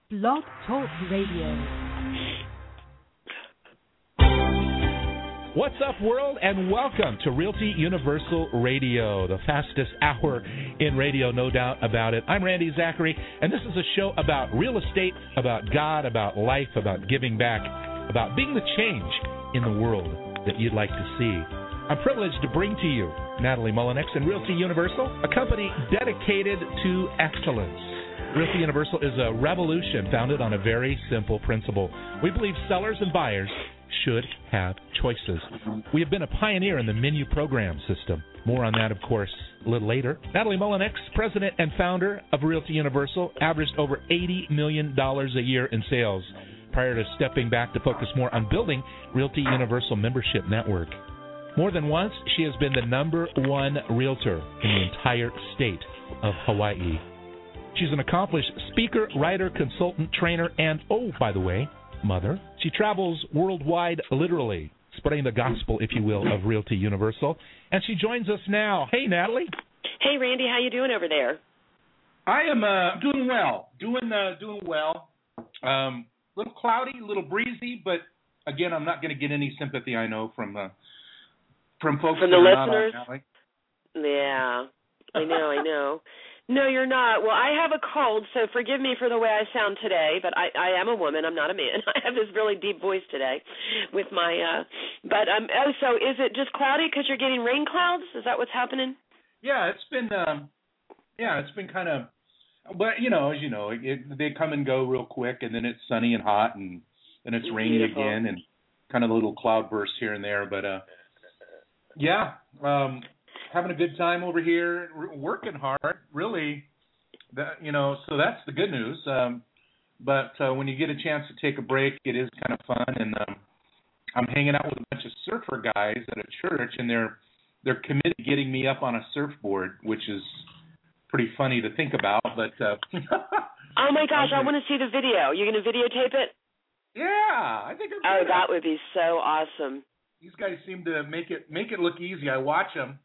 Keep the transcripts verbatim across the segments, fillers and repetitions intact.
Blog Talk Radio. What's up, world, and welcome to Realty Universal Radio, the fastest hour in radio, no doubt about it. I'm Randy Zachary, and this is a show about real estate, about God, about life, about giving back, about being the change in the world that you'd like to see. I'm privileged to bring to you Natalie Mullinex and Realty Universal, a company dedicated to excellence. Realty Universal is a revolution founded on a very simple principle. We believe sellers and buyers should have choices. We have been a pioneer in the menu program system. More on that, of course, a little later. Natalie Mullinex, president and founder of Realty Universal, averaged over eighty million dollars a year in sales prior to stepping back to focus more on building Realty Universal membership network. More than once, she has been the number one realtor in the entire state of Hawaii. She's an accomplished speaker, writer, consultant, trainer, and, oh, by the way, mother. She travels worldwide, literally, spreading the gospel, if you will, of Realty Universal. And she joins us now. Hey, Natalie. Hey, Randy. How you doing over there? I am uh, doing well. Doing uh, doing well. A um, little cloudy, a little breezy, but again, I'm not going to get any sympathy, I know, from uh, from folks from that the are listeners. Not on yeah, I know, I know. No, you're not. Well, I have a cold, so forgive me for the way I sound today, but I, I am a woman. I'm not a man. I have this really deep voice today with my, uh, but, um, oh, so is it just cloudy because you're getting rain clouds? Is that what's happening? Yeah, it's been, um, yeah, it's been kind of, but, you know, as you know, it, they come and go real quick, and then it's sunny and hot, and then it's rainy Beautiful. again, and kind of little cloud bursts here and there, but, uh, yeah, um, having a good time over here, working hard, really, that, you know, so that's the good news. Um, but uh, when you get a chance to take a break, it is kind of fun. And um, I'm hanging out with a bunch of surfer guys at a church, and they're they're committed to getting me up on a surfboard, which is pretty funny to think about. But uh, oh, my gosh, I want to see the video. You're going to videotape it? Yeah, I think I'm Oh, gonna. that would be so awesome. These guys seem to make it make it look easy. I watch them.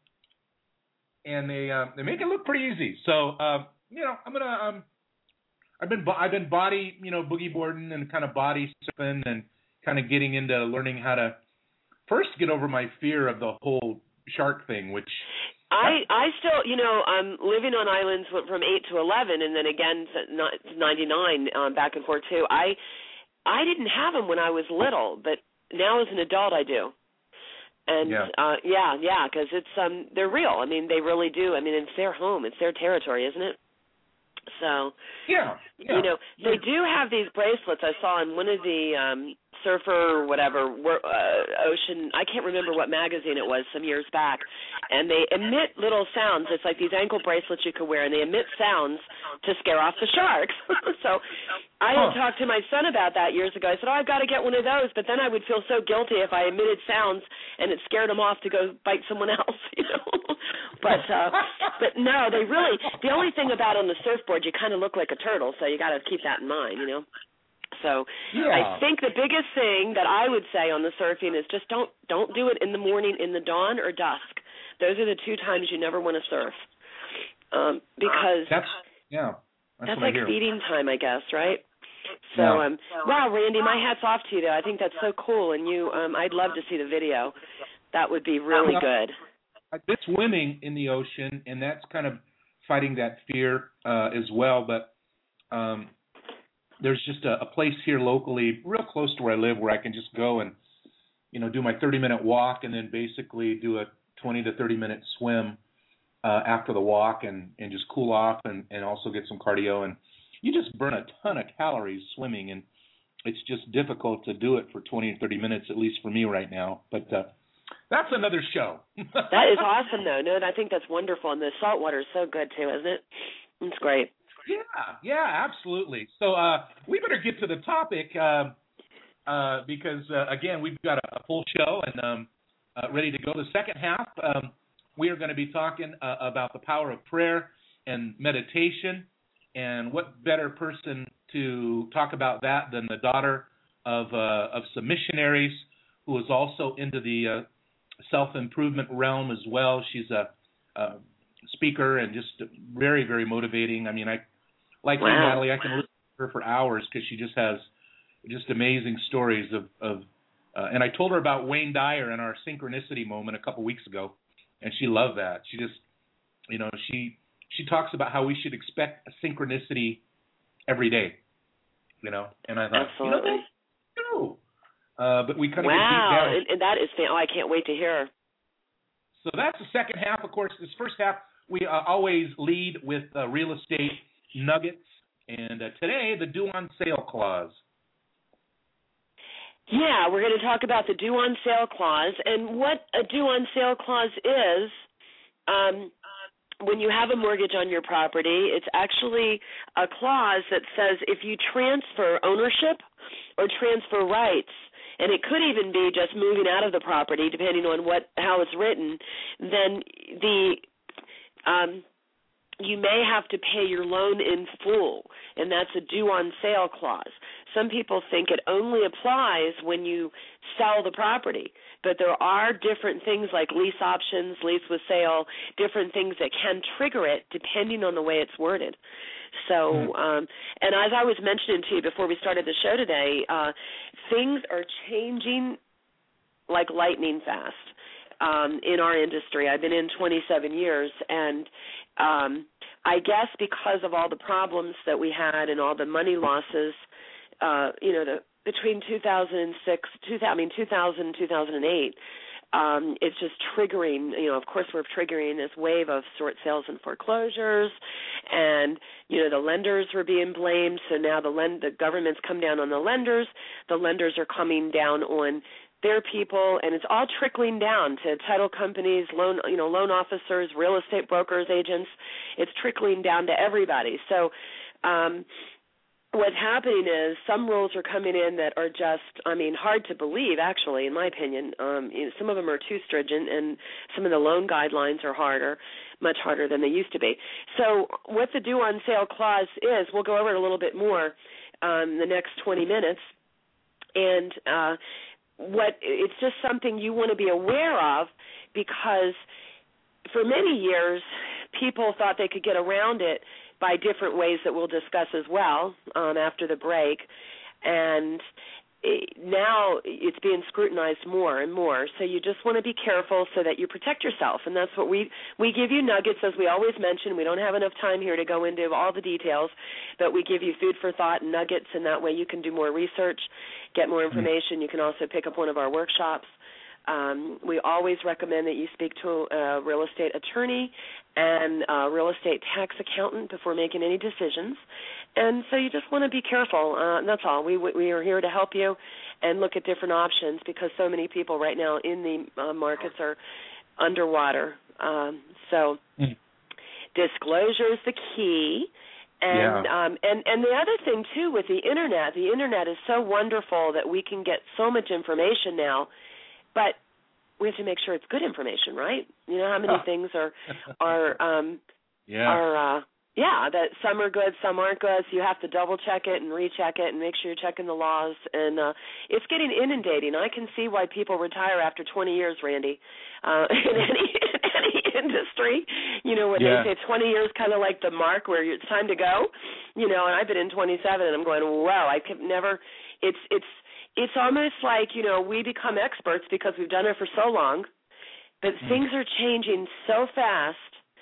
And they uh, they make it look pretty easy. So uh, you know, I'm gonna um, I've been I've been body you know boogie boarding and kind of body surfing and kind of getting into learning how to first get over my fear of the whole shark thing, which I I still you know I'm living on islands from eight to eleven, and then again to ninety-nine um, back and forth too. I I didn't have them when I was little, but now as an adult I do. And yeah, uh, yeah, yeah, because it's um, they're real. I mean, they really do. I mean, it's their home, it's their territory, isn't it? So, yeah, yeah. you know, they yeah. do have these bracelets. I saw in one of the um, surfer, whatever, uh, ocean. I can't remember what magazine it was some years back, and they emit little sounds. It's like these ankle bracelets you could wear, and they emit sounds to scare off the sharks. So I had huh. talked to my son about that years ago. I said, oh, I've got to get one of those, but then I would feel so guilty if I emitted sounds and it scared him off to go bite someone else, you know. but uh, but no, they really. The only thing about on the surfboard, you kind of look like a turtle, so you got to keep that in mind, you know. So yeah. I think the biggest thing that I would say on the surfing is just don't don't do it in the morning, in the dawn or dusk. Those are the two times you never want to surf, um, because that's yeah. That's, that's what like I hear. feeding time, I guess, right? So, Yeah. um, wow, Randy, my hat's off to you, though. I think that's so cool, and you, um, I'd love to see the video. That would be really good. I've been swimming in the ocean, and that's kind of fighting that fear uh, as well. But um, there's just a, a place here locally, real close to where I live, where I can just go and, you know, do my thirty-minute walk and then basically do a twenty to thirty-minute swim uh, after the walk and, and just cool off and, and also get some cardio. And you just burn a ton of calories swimming, and it's just difficult to do it for twenty to thirty minutes, at least for me right now. But uh, that's another show. That is awesome, though. No, I think that's wonderful. And the salt water is so good, too, isn't it? It's great. Yeah, yeah, absolutely. So uh, we better get to the topic uh, uh, because, uh, again, we've got a, a full show and um, uh, ready to go. The second half, um, we are going to be talking uh, about the power of prayer and meditation. And what better person to talk about that than the daughter of uh, of some missionaries who is also into the uh, self-improvement realm as well. She's a, a speaker and just very, very motivating. I mean, I like wow. you, Natalie, I can listen to her for hours because she just has just amazing stories of, of uh, and I told her about Wayne Dyer and our synchronicity moment a couple weeks ago, and she loved that. She just, you know, she she talks about how we should expect a synchronicity every day, you know. And I thought, absolutely, you know, no. Uh, but we kind of wow, get deep down. and, and that is fan- oh, I can't wait to hear. So that's the second half. Of course, this first half we uh, always lead with uh, real estate nuggets, and uh, today the due on sale clause. Yeah, we're going to talk about the due on sale clause, and what a due on sale clause is. Um, when you have a mortgage on your property, it's actually a clause that says if you transfer ownership or transfer rights, and it could even be just moving out of the property, depending on what how it's written, then the um, you may have to pay your loan in full, and that's a due on sale clause. Some people think it only applies when you sell the property, but there are different things like lease options, lease with sale, different things that can trigger it depending on the way it's worded. So, um, and as I was mentioning to you before we started the show today, uh, things are changing like lightning fast um, in our industry. I've been in twenty-seven years, and um, I guess because of all the problems that we had and all the money losses, uh, you know, the, between two thousand six, two thousand, I mean, two thousand, two thousand eight, um, it's just triggering, you know, of course we're triggering this wave of short sales and foreclosures, and, you know, the lenders were being blamed, so now the lend, the government's come down on the lenders, the lenders are coming down on their people, and it's all trickling down to title companies, loan, you know, loan officers, real estate brokers, agents. It's trickling down to everybody. So um, what's happening is some rules are coming in that are just, I mean, hard to believe, actually, in my opinion. Um, you know, some of them are too stringent, and some of the loan guidelines are harder, much harder than they used to be. So what the due on sale clause is, we'll go over it a little bit more um, in the next twenty minutes, and uh, what it's just something you want to be aware of, because for many years people thought they could get around it by different ways that we'll discuss as well um, after the break, and it, now it's being scrutinized more and more. So you just want to be careful so that you protect yourself, and that's what we we give you nuggets, as we always mention. We don't have enough time here to go into all the details, but we give you food for thought and nuggets, and that way you can do more research, get more information. You can also pick up one of our workshops. Um, we always recommend that you speak to a real estate attorney and a real estate tax accountant before making any decisions. And so you just want to be careful. Uh, that's all. We we are here to help you and look at different options, because so many people right now in the uh, markets are underwater. Um, so mm. disclosure is the key. And yeah. um, and and the other thing too with the internet, the internet is so wonderful that we can get so much information now. But we have to make sure it's good information, right? You know how many things are are um, yeah. are uh, yeah that some are good, some aren't good. So you have to double check it and recheck it and make sure you're checking the laws. And uh, it's getting inundating. I can see why people retire after twenty years, Randy, uh, in any in any industry. You know, when yeah. they say twenty years, kind of like the mark where it's time to go. You know, and I've been in twenty-seven, and I'm going, wow, I could never. It's it's. It's almost like, you know, we become experts because we've done it for so long, but mm. things are changing so fast,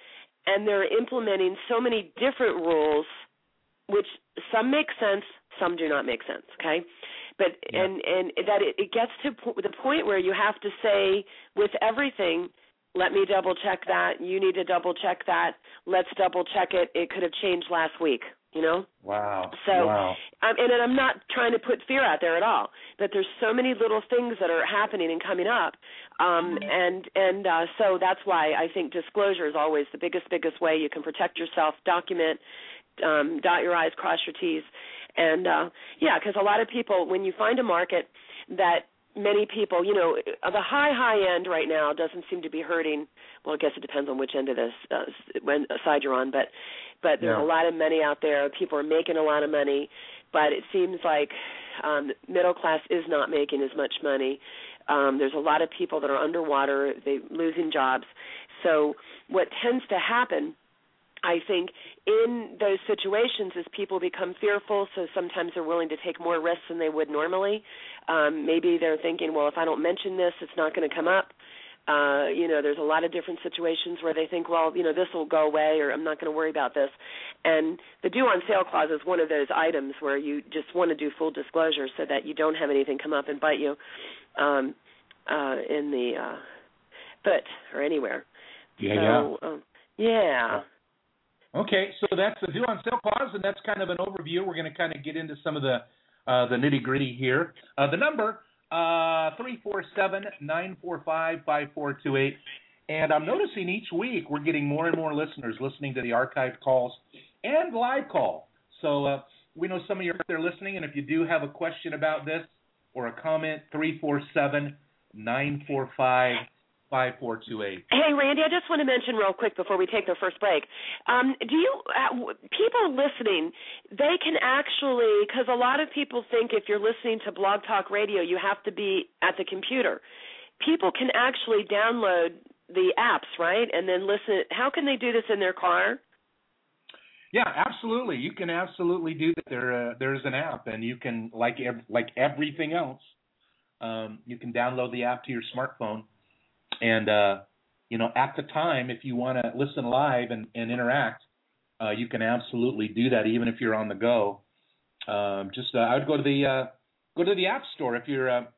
and they're implementing so many different rules, which some make sense, some do not make sense, okay? But yeah. and, and that it, it gets to the point where you have to say with everything, let me double check that, you need to double check that, let's double check it, it could have changed last week. You know? Wow. So, wow. Um, and, and I'm not trying to put fear out there at all, but there's so many little things that are happening and coming up, um, and and uh, so that's why I think disclosure is always the biggest, biggest way you can protect yourself. Document, um, dot your I's, cross your T's, and uh, yeah, because a lot of people, when you find a market that many people, you know, the high, high end right now doesn't seem to be hurting. Well, I guess it depends on which end of this uh, when, side you're on, but but there's yeah. a lot of money out there. People are making a lot of money, but it seems like um, middle class is not making as much money. Um, there's a lot of people that are underwater, they losing jobs. So what tends to happen, I think, in those situations as people become fearful, so sometimes they're willing to take more risks than they would normally. Um, maybe they're thinking, well, if I don't mention this, it's not going to come up. Uh, you know, there's a lot of different situations where they think, well, you know, this will go away, or I'm not going to worry about this. And the due on sale clause is one of those items where you just want to do full disclosure so that you don't have anything come up and bite you um, uh, in the uh, foot or anywhere. Yeah, so, yeah. Um, yeah. Okay, so that's the due on sale clause, and that's kind of an overview. We're going to kind of get into some of the uh, the nitty gritty here. Uh, the number. Uh, three four seven, nine four five, five four two eight. And I'm noticing each week we're getting more and more listeners listening to the archived calls and live call. So uh, we know some of you are out there listening, and if you do have a question about this or a comment, three four seven, nine four five, five four two eight. Hey, Randy, I just want to mention real quick before we take the first break. Um, do you, uh, people listening, they can actually, because a lot of people think if you're listening to Blog Talk Radio, you have to be at the computer. People can actually download the apps, right, and then listen. How can they do this in their car? Yeah, absolutely. You can absolutely do that. There, uh, there's an app, and you can, like ev- like everything else, um, you can download the app to your smartphone. And, uh, you know, at the time, if you want to listen live and, and interact, uh, you can absolutely do that, even if you're on the go. Um, just uh, I would go to the uh, go to the App Store if you're, uh,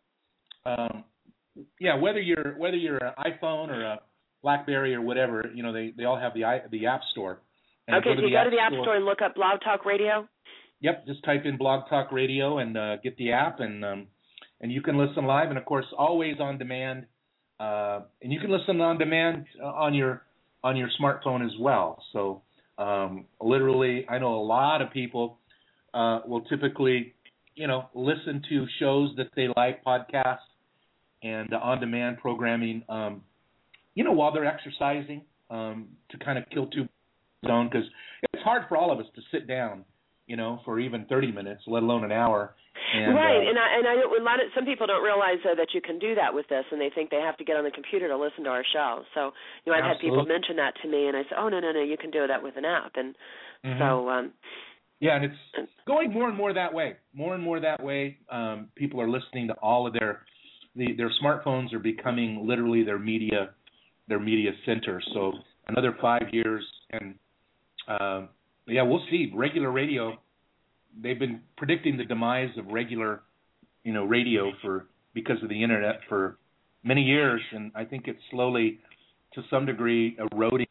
um, yeah, whether you're whether you're an iPhone or a BlackBerry or whatever, you know, they, they all have the the App Store. And okay, so you go to the App Store and look up Blog Talk Radio. Yep, just type in Blog Talk Radio and uh, get the app, and um, and you can listen live, and of course, always on demand. Uh, and you can listen on demand on your on your smartphone as well. So um, literally, I know a lot of people uh, will typically, you know, listen to shows that they like, podcasts, and uh, on-demand programming, um, you know, while they're exercising um, to kind of kill two birds, because it's hard for all of us to sit down, you know, for even thirty minutes, let alone an hour. And, right, uh, and I and I know a lot of some people don't realize though that you can do that with this, and they think they have to get on the computer to listen to our show. So, you know, I've absolutely. had people mention that to me, and I said, "Oh no, no, no, you can do that with an app." And mm-hmm. so, um, yeah, and it's going more and more that way. More and more that way. Um, people are listening to all of their the, their smartphones are becoming literally their media their media center. So another five years, and uh, yeah, we'll see. Regular radio. They've been predicting the demise of regular, you know, radio for because of the internet for many years, and I think it's slowly, to some degree, eroding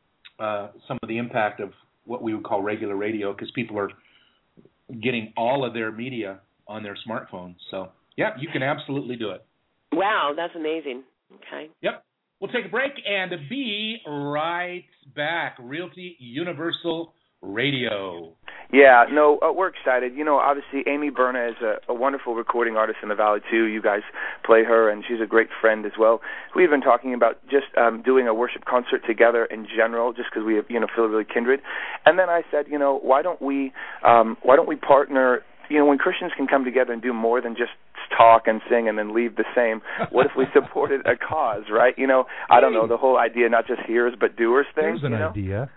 uh, some of the impact of what we would call regular radio because people are getting all of their media on their smartphones. So, yeah, you can absolutely do it. Wow, that's amazing. Okay. Yep. We'll take a break and be right back. Realty Universal Radio. Yeah, no, uh, we're excited. You know, obviously, Amy Berna is a, a wonderful recording artist in the Valley, too. You guys play her, and she's a great friend as well. We've been talking about just um, doing a worship concert together in general, just because we, have, you know, feel really kindred. And then I said, you know, why don't we, um, why don't we partner? You know, when Christians can come together and do more than just talk and sing and then leave the same, what if we supported a cause, right? You know, I don't know, the whole idea, not just hearers but doers thing. There's an you know? idea.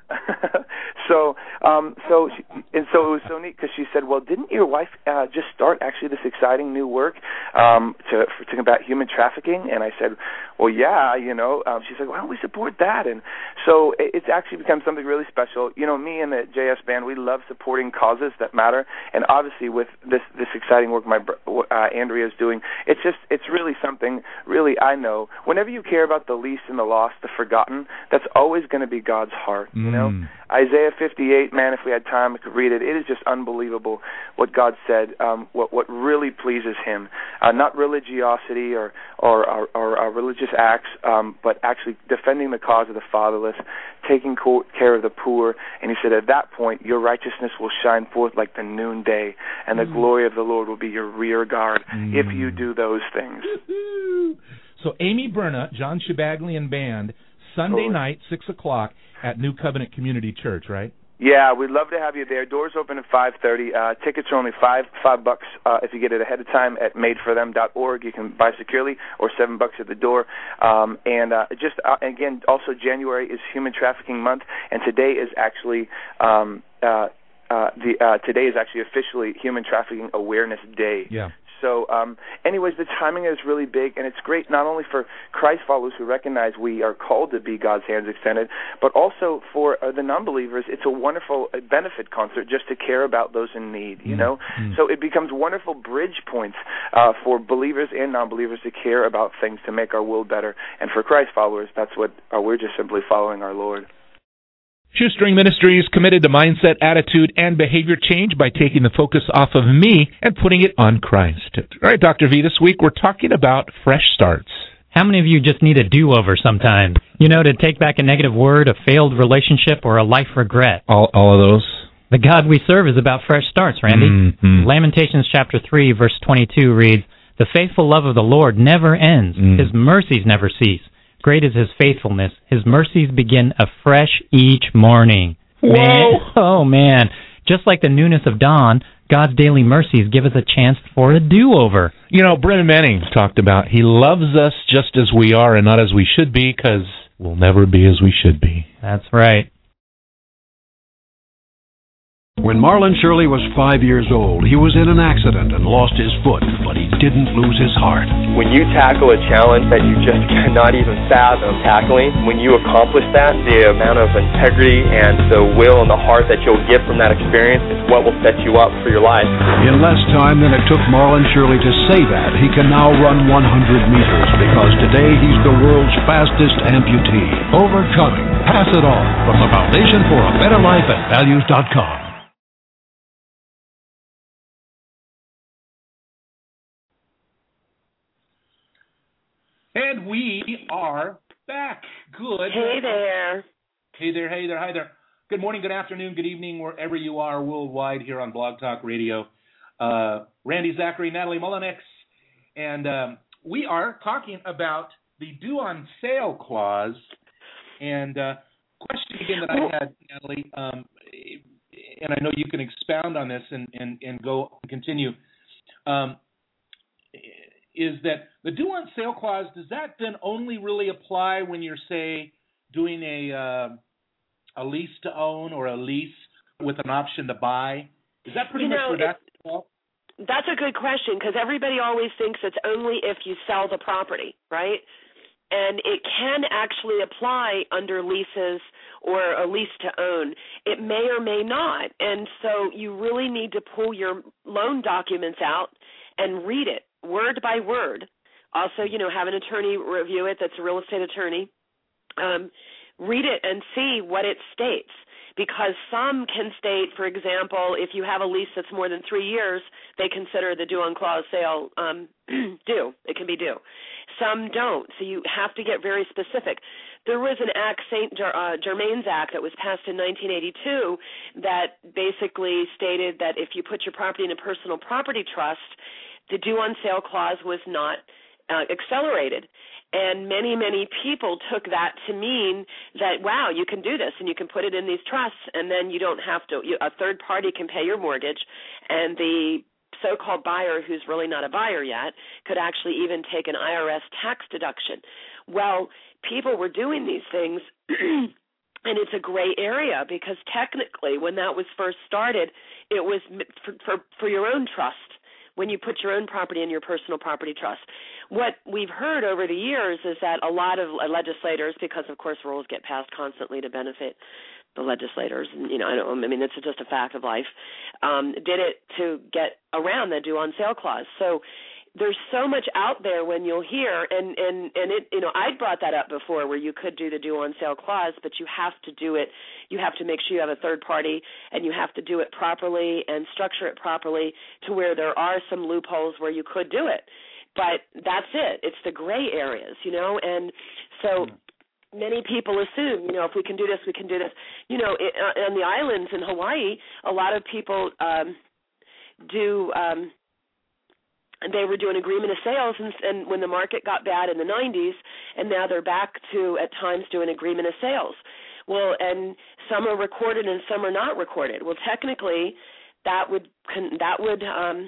so, um, so, she, and so it was so neat because she said, well, didn't your wife uh, just start actually this exciting new work um, to, for, to combat human trafficking? And I said, well, yeah, you know. Um, she said, why don't we support that? And so it, it's actually become something really special. You know, me and the J S Band, we love supporting causes that matter, and obviously with this this exciting work my uh, Andrea is doing, it's just it's really something. Really, I know whenever you care about the least and the lost, the forgotten, that's always going to be God's heart. You mm. know, Isaiah fifty-eight. Man, if we had time, we could read it. It is just unbelievable what God said. Um, what what really pleases Him, uh, not religiosity or or, or, or uh, religious acts, um, but actually defending the cause of the fatherless, taking care of the poor. And He said, at that point, your righteousness will shine forth like the noonday, and the mm. glory of the Lord will be your rear guard mm. if you do those things. So Amy Berna, John Shabaglian Band, Sunday totally. night, six o'clock at New Covenant Community Church, right? Yeah, we'd love to have you there. Doors open at five thirty. Uh, tickets are only five five bucks uh, if you get it ahead of time at made for them dot org. You can buy securely, or seven bucks at the door. Um, and uh, just uh, again, also January is Human Trafficking Month, and today is actually um, uh, uh, the uh, today is actually officially Human Trafficking Awareness Day. Yeah. So, um, anyways, the timing is really big, and it's great not only for Christ followers who recognize we are called to be God's hands extended, but also for uh, the non-believers. It's a wonderful uh, benefit concert just to care about those in need, you know? Mm-hmm. So it becomes wonderful bridge points uh, for believers and non-believers to care about things to make our world better. And for Christ followers, that's what uh, we're just simply following our Lord. Shoestring Ministry is committed to mindset, attitude, and behavior change by taking the focus off of me and putting it on Christ. All right, Doctor V, this week we're talking about fresh starts. How many of you just need a do-over sometimes? You know, to take back a negative word, a failed relationship, or a life regret. All, all of those? The God we serve is about fresh starts, Randy. Mm-hmm. Lamentations chapter three, verse twenty-two reads, "The faithful love of the Lord never ends. Mm. His mercies never cease. Great is his faithfulness. His mercies begin afresh each morning." Whoa! Man, oh, man. Just like the newness of dawn, God's daily mercies give us a chance for a do-over. You know, Brennan Manning talked about he loves us just as we are and not as we should be, because we'll never be as we should be. That's right. When Marlon Shirley was five years old, he was in an accident and lost his foot, but he didn't lose his heart. When you tackle a challenge that you just cannot even fathom tackling, when you accomplish that, the amount of integrity and the will and the heart that you'll get from that experience is what will set you up for your life. In less time than it took Marlon Shirley to say that, he can now run one hundred meters, because today he's the world's fastest amputee. Overcoming. Pass it on. From the Foundation for a Better Life at values dot com. And we are back. Good. Hey there. Hey there, hey there, hi there. Good morning, good afternoon, good evening, wherever you are worldwide here on Blog Talk Radio. Uh, Randy Zachary, Natalie Mullenix, and um, we are talking about the due on sale clause. And uh, question again that I had, Natalie, um, and I know you can expound on this and, and, and go and continue, um, is that the due on sale clause, does that then only really apply when you're, say, doing a uh, a lease to own or a lease with an option to buy? Is that pretty you much know, where that's well? That's a good question, because everybody always thinks it's only if you sell the property, right? And it can actually apply under leases or a lease to own. It may or may not. And so you really need to pull your loan documents out and read it word by word. Also, you know, have an attorney review it that's a real estate attorney. Um, read it and see what it states. Because some can state, for example, if you have a lease that's more than three years, they consider the due on clause sale um, due. It can be due. Some don't, so you have to get very specific. There was an act, Saint Uh, Germain's Act, that was passed in nineteen eighty-two that basically stated that if you put your property in a personal property trust, the due on sale clause was not uh, accelerated. And many, many people took that to mean that, wow, you can do this and you can put it in these trusts, and then you don't have to, you, a third party can pay your mortgage, and the so-called buyer, who's really not a buyer yet, could actually even take an I R S tax deduction. Well, people were doing these things, and it's a gray area, because technically when that was first started, it was for, for, for your own trust, when you put your own property in your personal property trust. What we've heard over the years is that a lot of legislators, because of course rules get passed constantly to benefit the legislators, and you know, I don't, I mean, it's just a fact of life, um, did it to get around the due on sale clause. So there's so much out there when you'll hear, and, and, and it, you know, I brought that up before, where you could do the due on sale clause, but you have to do it, you have to make sure you have a third party, and you have to do it properly and structure it properly to where there are some loopholes where you could do it. But that's it. It's the gray areas, you know, and so many people assume, you know, if we can do this, we can do this. You know, it, uh, on the islands in Hawaii, a lot of people um, do um, – they were doing agreement of sales, and, and when the market got bad in the nineties, and now they're back to, at times, doing agreement of sales. Well, and some are recorded and some are not recorded. Well, technically, that would that would um,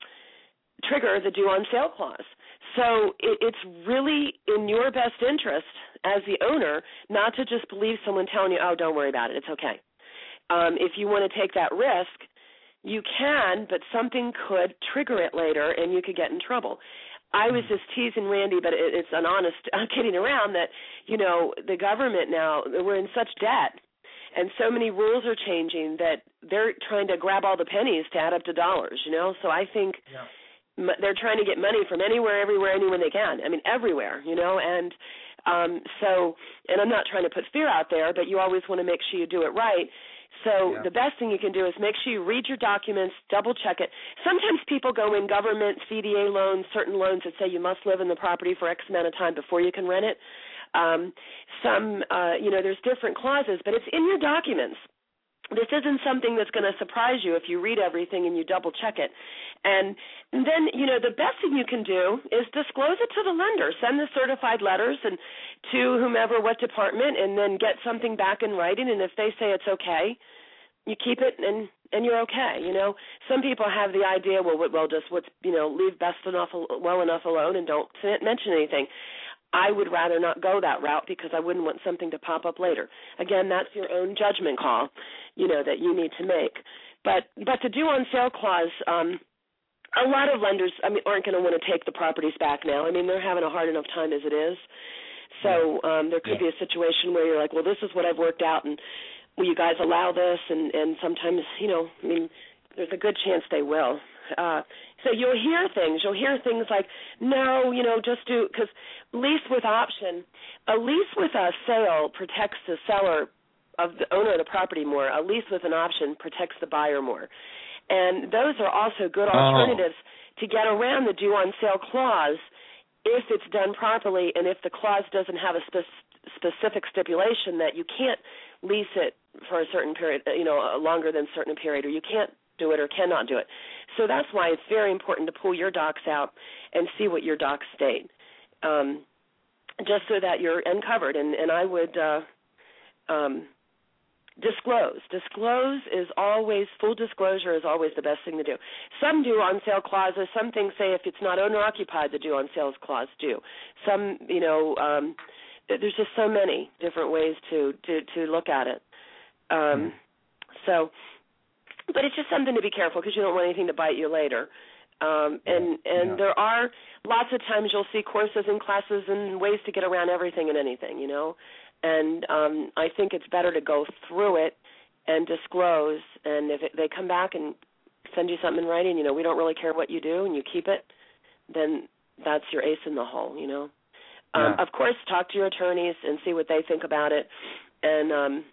trigger the due on sale clause. So it, it's really in your best interest as the owner not to just believe someone telling you, oh, don't worry about it, it's okay. Um, if you want to take that risk, you can, but something could trigger it later and you could get in trouble. I was just teasing Randy, but it, it's an honest, I'm kidding around that, you know, the government now, we're in such debt and so many rules are changing that they're trying to grab all the pennies to add up to dollars, you know. So I think yeah. m- they're trying to get money from anywhere, everywhere, anywhere they can. I mean, everywhere, you know, and um, so, and I'm not trying to put fear out there, but you always want to make sure you do it right. So yeah. the best thing you can do is make sure you read your documents, double-check it. Sometimes people go in government, C D A loans, certain loans that say you must live in the property for X amount of time before you can rent it. Um, some, uh, you know, there's different clauses, but it's in your documents. This isn't something that's going to surprise you if you read everything and you double-check it. And then, you know, the best thing you can do is disclose it to the lender. Send the certified letters and to whomever, what department, and then get something back in writing. And if they say it's okay, you keep it and, and you're okay, you know. Some people have the idea, well, well, just what's, you know, leave best enough, well enough alone and don't mention anything. I would rather not go that route because I wouldn't want something to pop up later. Again, that's your own judgment call, you know, that you need to make. But but the due on sale clause, um, a lot of lenders, I mean, aren't going to want to take the properties back now. I mean, they're having a hard enough time as it is. So um, there could yeah. be a situation where you're like, well, this is what I've worked out, and will you guys allow this? And, and sometimes, you know, I mean, there's a good chance they will. Uh, so you'll hear things. You'll hear things like, no, you know, just do, because lease with option, a lease with a sale protects the seller of the owner of the property more. A lease with an option protects the buyer more. And those are also good alternatives oh. to get around the due on sale clause if it's done properly and if the clause doesn't have a spe- specific stipulation that you can't lease it for a certain period, you know, longer than a certain period, or you can't do it or cannot do it. So that's why it's very important to pull your docs out and see what your docs state, um, just so that you're uncovered. And, and I would uh, um, disclose. Disclose is always, full disclosure is always the best thing to do. Some due on sale clauses, some things say if it's not owner occupied, the due on sales clause do. Some, you know, um, there's just so many different ways to, to, to look at it. Um, so... But it's just something to be careful because you don't want anything to bite you later. Um, and and yeah. there are lots of times you'll see courses and classes and ways to get around everything and anything, you know. And um, I think it's better to go through it and disclose. And if it, they come back and send you something in writing, you know, we don't really care what you do, and you keep it, then that's your ace in the hole, you know. Um, yeah. Of course, talk to your attorneys and see what they think about it. And um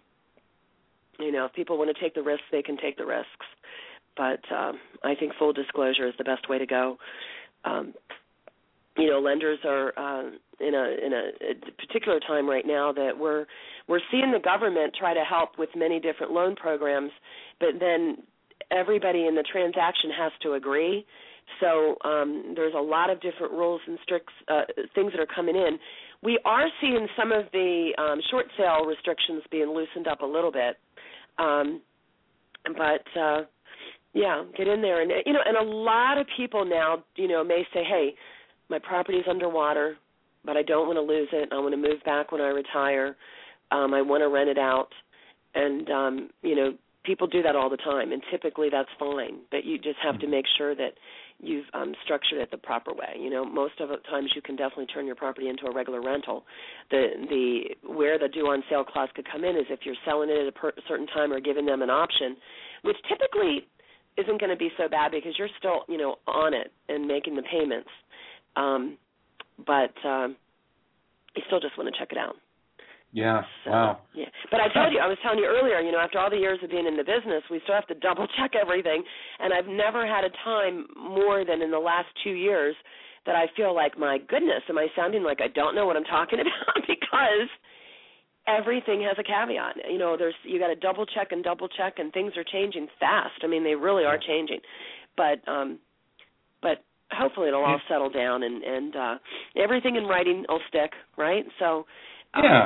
You know, if people want to take the risks, they can take the risks. But um, I think full disclosure is the best way to go. Um, you know, lenders are uh, in a in a, a particular time right now that we're we're seeing the government try to help with many different loan programs, but then everybody in the transaction has to agree. So um, there's a lot of different rules and strict uh, things that are coming in. We are seeing some of the um, short sale restrictions being loosened up a little bit. Um, but, uh, yeah, get in there. And, you know, and a lot of people now, you know, may say, hey, my property's underwater, but I don't want to lose it. I want to move back when I retire. Um, I want to rent it out. And, um, you know, people do that all the time, and typically that's fine. But you just have to make sure that you've um, structured it the proper way. You know, most of the times you can definitely turn your property into a regular rental. The the where the due on sale clause could come in is if you're selling it at a per- certain time or giving them an option, which typically isn't going to be so bad because you're still, you know, on it and making the payments. Um, but um, you still just want to check it out. Yeah, so, wow. Yeah, but I told you, I was telling you earlier, you know, after all the years of being in the business, we still have to double-check everything, and I've never had a time more than in the last two years that I feel like, my goodness, am I sounding like I don't know what I'm talking about? Because everything has a caveat. You know, there's you got to double-check and double-check, and things are changing fast. I mean, they really are changing. But um, but hopefully it'll all settle down, and, and uh, everything in writing will stick, right? So um, yeah.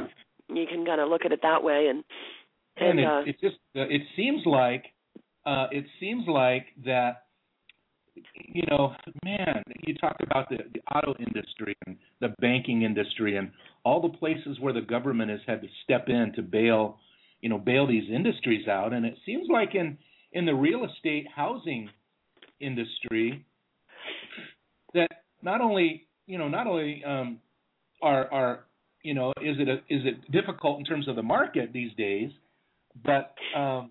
you can kind of look at it that way. And and, and it, uh, it just uh, it seems like uh, it seems like that. You know, man, you talk about the, the auto industry and the banking industry and all the places where the government has had to step in to bail, you know, bail these industries out. And it seems like in, in the real estate housing industry that not only, you know, not only um, are, are, you know, is it a, is it difficult in terms of the market these days, but um,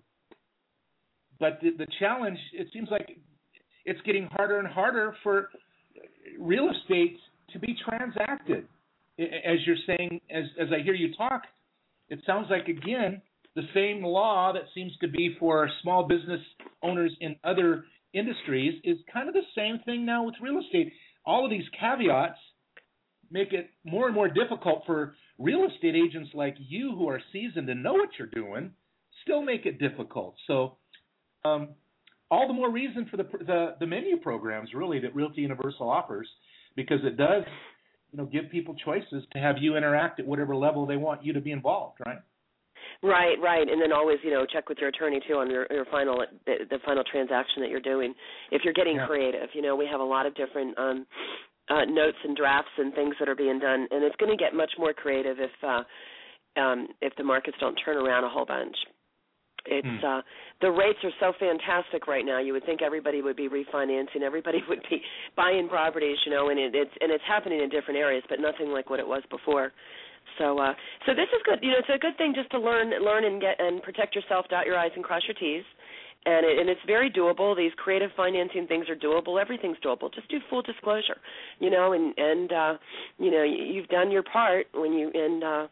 but the, the challenge, it seems like it's getting harder and harder for real estate to be transacted. As you're saying, as as I hear you talk, it sounds like, again, the same law that seems to be for small business owners in other industries is kind of the same thing now with real estate. All of these caveats make it more and more difficult for real estate agents like you who are seasoned and know what you're doing, still make it difficult. So um, all the more reason for the, the the menu programs, really, that Realty Universal offers, because it does, you know, give people choices to have you interact at whatever level they want you to be involved, right? Right, right, and then always, you know, check with your attorney too on your, your final the, the final transaction that you're doing. If you're getting Yeah. creative, you know, we have a lot of different um, uh, notes and drafts and things that are being done, and it's going to get much more creative if uh, um, if the markets don't turn around a whole bunch. It's uh, the rates are so fantastic right now. You would think everybody would be refinancing, everybody would be buying properties, you know, and it, it's and it's happening in different areas, but nothing like what it was before. So, uh, so this is good. You know, it's a good thing just to learn, learn and get and protect yourself, dot your I's and cross your T's, and it, and it's very doable. These creative financing things are doable. Everything's doable. Just do full disclosure, you know, and and uh, you know you've done your part when you and. Uh,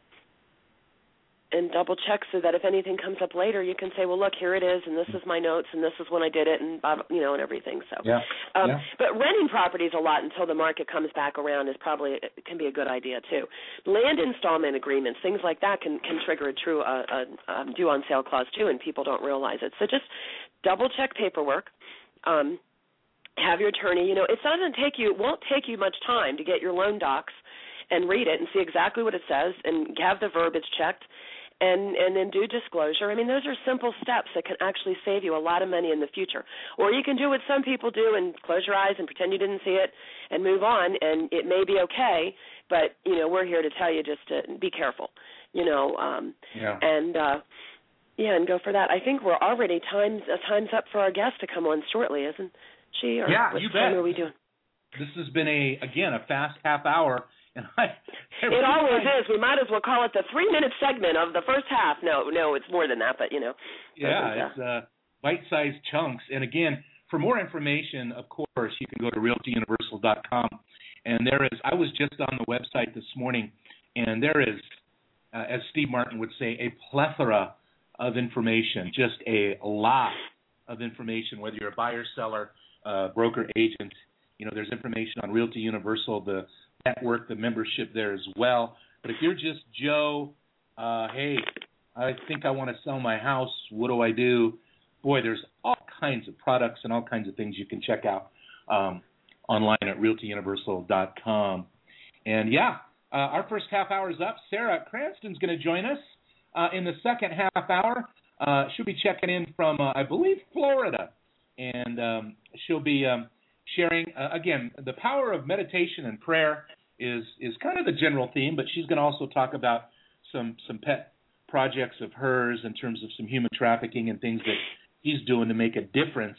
and double check so that if anything comes up later, you can say, well, look, here it is, and this is my notes, and this is when I did it, and, you know, and everything. So, yeah. Um, yeah. But renting properties a lot until the market comes back around is probably can be a good idea, too. Land installment agreements, things like that can, can trigger a true uh, a, a due on sale clause, too, and people don't realize it. So just double check paperwork. Um, have your attorney, you know, it doesn't take you, it won't take you much time to get your loan docs and read it and see exactly what it says and have the verbiage checked. And, and then do disclosure. I mean, those are simple steps that can actually save you a lot of money in the future. Or you can do what some people do and close your eyes and pretend you didn't see it and move on, and it may be okay, but, you know, we're here to tell you just to be careful, you know, um, yeah. and, uh, yeah, and go for that. I think we're already times, uh, time's up for our guest to come on shortly, isn't she? Or yeah, what you time bet. are we doing? This has been, a again, a fast half hour. And I, it always is. We might as well call it the three-minute segment of the first half. No, no, it's more than that, but, you know. Yeah, it's uh, bite-sized chunks. And, again, for more information, of course, you can go to realty universal dot com. And there is – I was just on the website this morning, and there is, uh, as Steve Martin would say, a plethora of information, just a lot of information, whether you're a buyer, seller, uh, broker, agent. You know, there's information on Realty Universal, the – network, the membership there as well. But if you're just Joe, uh, hey, I think I want to sell my house, what do I do? Boy, there's all kinds of products and all kinds of things you can check out um, online at realty universal dot com. And, yeah, uh, our first half hour is up. Sarah Cranston's going to join us uh, in the second half hour. Uh, she'll be checking in from, uh, I believe, Florida. And um, she'll be um, sharing, uh, again, the power of meditation and prayer is is kind of the general theme, but she's going to also talk about some some pet projects of hers in terms of some human trafficking and things that he's doing to make a difference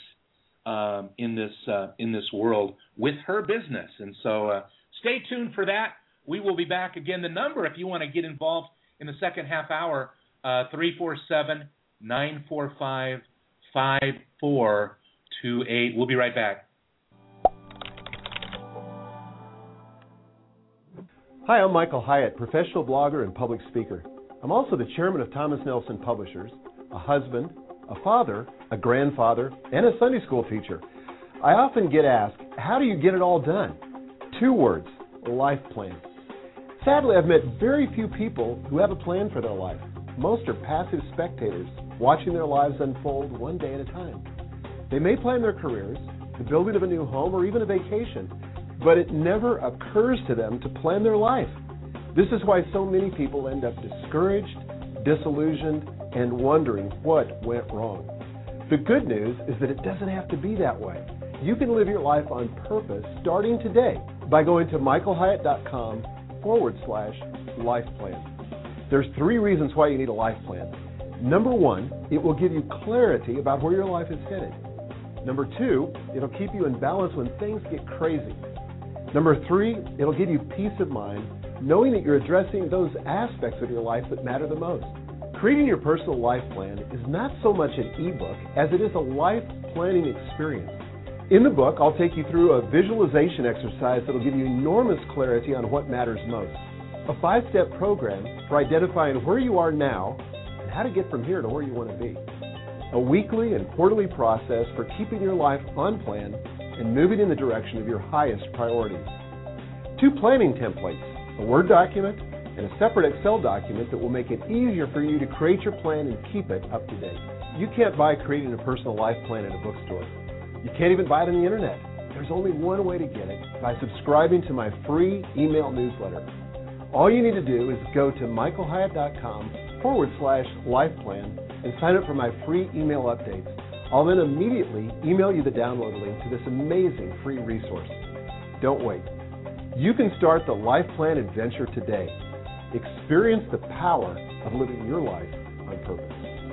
um, in this uh, in this world with her business. And so uh, stay tuned for that. We will be back again. The number, if you want to get involved in the second half hour, uh, three four seven, nine four five, five four two eight. We'll be right back. Hi, I'm Michael Hyatt, professional blogger and public speaker. I'm also the chairman of Thomas Nelson Publishers, a husband, a father, a grandfather, and a Sunday school teacher. I often get asked, how do you get it all done? Two words, a life plan. Sadly, I've met very few people who have a plan for their life. Most are passive spectators, watching their lives unfold one day at a time. They may plan their careers, the building of a new home, or even a vacation, but it never occurs to them to plan their life. This is why so many people end up discouraged, disillusioned, and wondering what went wrong. The good news is that it doesn't have to be that way. You can live your life on purpose starting today by going to michaelhyatt.com forward slash life plan. There's three reasons why you need a life plan. Number one, it will give you clarity about where your life is headed. Number two, it'll keep you in balance when things get crazy. Number three, it'll give you peace of mind knowing that you're addressing those aspects of your life that matter the most. Creating your personal life plan is not so much an ebook as it is a life planning experience. In the book, I'll take you through a visualization exercise that will give you enormous clarity on what matters most. A five-step program for identifying where you are now and how to get from here to where you want to be. A weekly and quarterly process for keeping your life on plan and moving in the direction of your highest priorities. Two planning templates, a Word document and a separate Excel document that will make it easier for you to create your plan and keep it up to date. You can't buy Creating a Personal Life Plan in a bookstore. You can't even buy it on the internet. There's only one way to get it, by subscribing to my free email newsletter. All you need to do is go to michaelhyatt.com forward slash life plan and sign up for my free email updates. I'll then immediately email you the download link to this amazing free resource. Don't wait. You can start the life plan adventure today. Experience the power of living your life on purpose.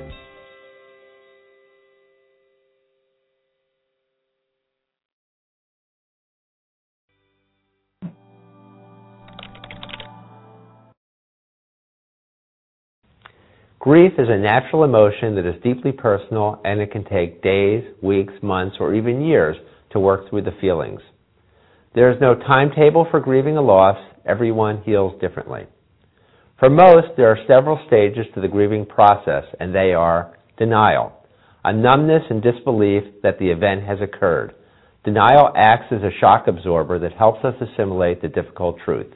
Grief is a natural emotion that is deeply personal, and it can take days, weeks, months, or even years to work through the feelings. There is no timetable for grieving a loss. Everyone heals differently. For most, there are several stages to the grieving process, and they are denial, a numbness and disbelief that the event has occurred. Denial acts as a shock absorber that helps us assimilate the difficult truth.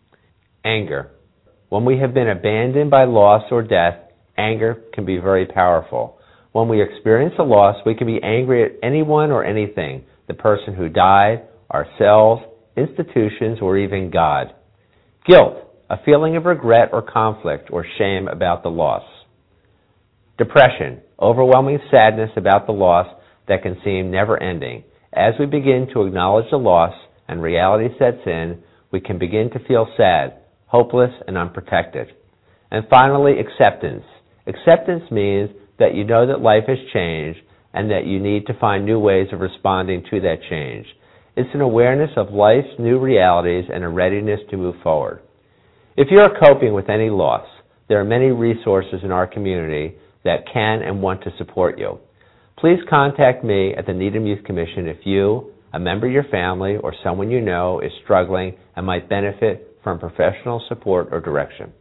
Anger. When we have been abandoned by loss or death, anger can be very powerful. When we experience a loss, we can be angry at anyone or anything, the person who died, ourselves, institutions, or even God. Guilt, a feeling of regret or conflict or shame about the loss. Depression, overwhelming sadness about the loss that can seem never-ending. As we begin to acknowledge the loss and reality sets in, we can begin to feel sad, hopeless, and unprotected. And finally, acceptance. Acceptance means that you know that life has changed and that you need to find new ways of responding to that change. It's an awareness of life's new realities and a readiness to move forward. If you are coping with any loss, there are many resources in our community that can and want to support you. Please contact me at the Needham Youth Commission if you, a member of your family, or someone you know is struggling and might benefit from professional support or direction.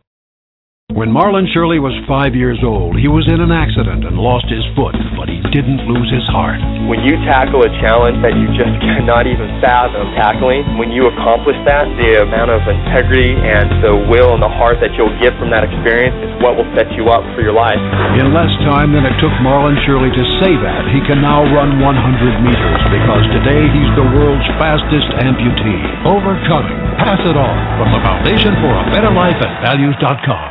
When Marlon Shirley was five years old, he was in an accident and lost his foot, but he didn't lose his heart. When you tackle a challenge that you just cannot even fathom tackling, when you accomplish that, the amount of integrity and the will and the heart that you'll get from that experience is what will set you up for your life. In less time than it took Marlon Shirley to say that, he can now run one hundred meters because today he's the world's fastest amputee. Overcoming. Pass it on from the Foundation for a Better Life at values dot com.